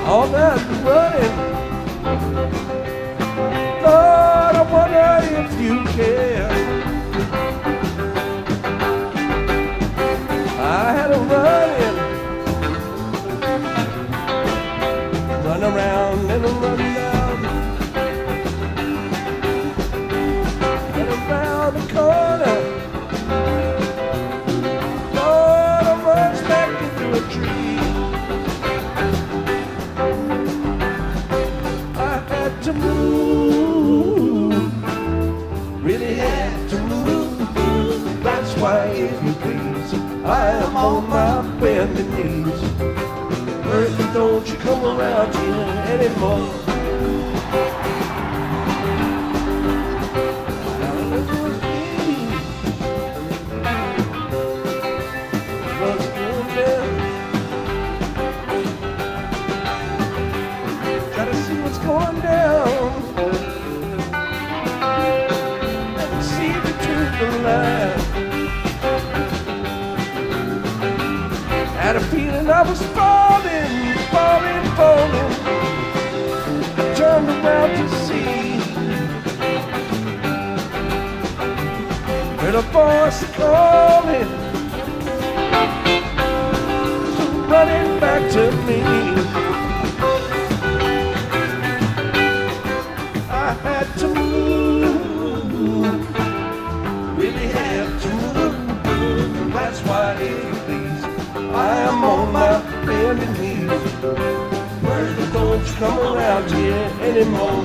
all that running. Lord, I wonder if you care. I had a run around and a run down, and around the corner. Lord, I run back into a tree. I had to move, really had to move. That's why, if you please, I am on my bending knees. Bertha, don't you come around here anymore. Gotta see what's going down and see the truth of life. Had a feeling I was falling. I turned around to see, heard a voice calling, running back to me. I had to move, really had to move. That's why, if you please, I am on my bending knees. Bertha, don't you come around here anymore.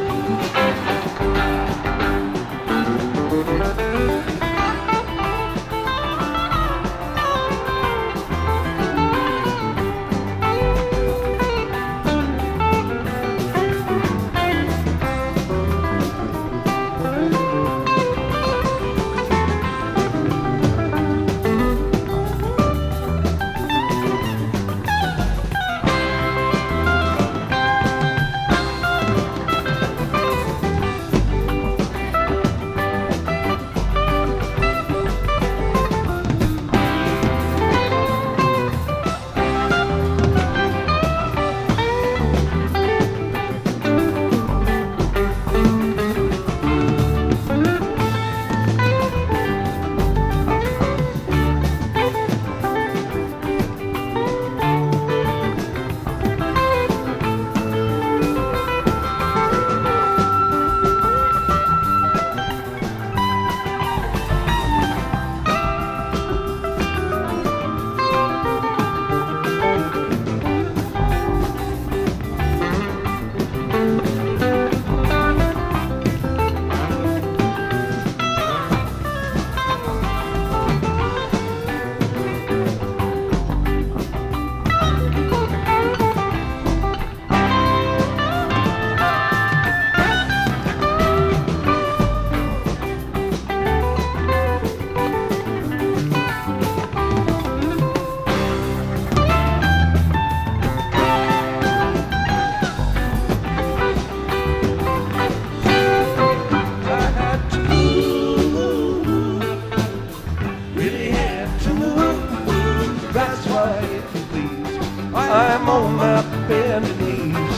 I'm on my bending knees.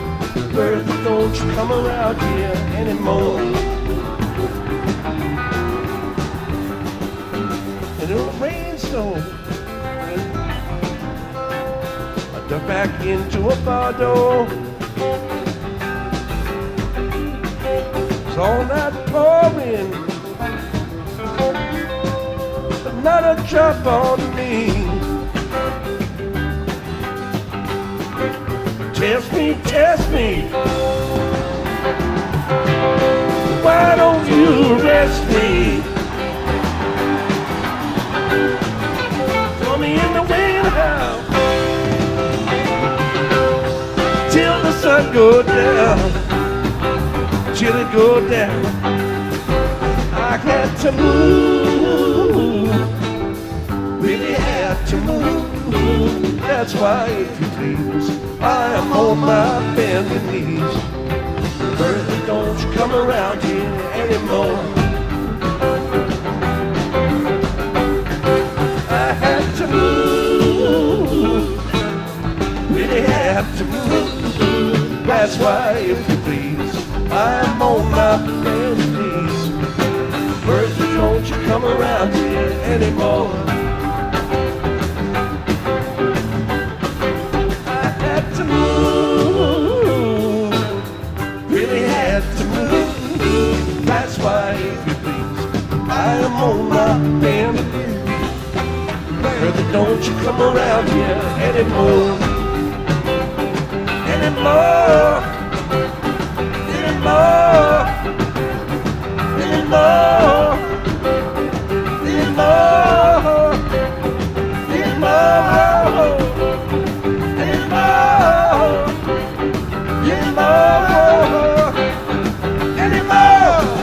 Bertha, don't you come around here anymore. And it'll rain so I duck back into a bar door. It's all night pouring, but not a drop on me. Test me, why don't you arrest me? Throw me in the wheel house till the sun go down, till it go down. I had to move, really had to move. That's why, if you please, I am on my bending knees. Bertha, don't you come around here anymore. I had to move, really had to move. That's why, if you please, I'm on my bended knees. Bertha, don't you come around here anymore. I had to move, really had to move. That's why, if you please, I am on my bended knees. Bertha, don't you come around here anymore. Anymore, anymore, anymore, anymore, anymore, anymore, anymore, anymore.